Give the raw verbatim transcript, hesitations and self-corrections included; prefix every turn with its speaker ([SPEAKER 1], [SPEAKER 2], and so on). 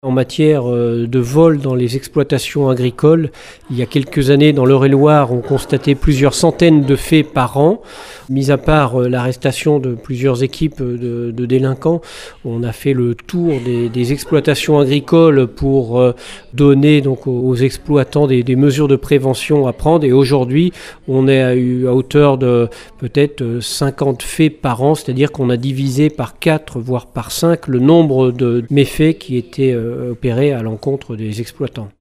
[SPEAKER 1] En matière de vol dans les exploitations agricoles, il y a quelques années, dans l'Eure-et-Loir, on constatait plusieurs centaines de faits par an. Mis à part l'arrestation de plusieurs équipes de, de délinquants, on a fait le tour des, des exploitations agricoles pour donner donc aux exploitants des, des mesures de prévention à prendre. Et aujourd'hui, on est à, à hauteur de peut-être cinquante faits par an, c'est-à-dire qu'on a divisé par quatre, voire par cinq, le nombre de méfaits qui étaient opérés à l'encontre des exploitants.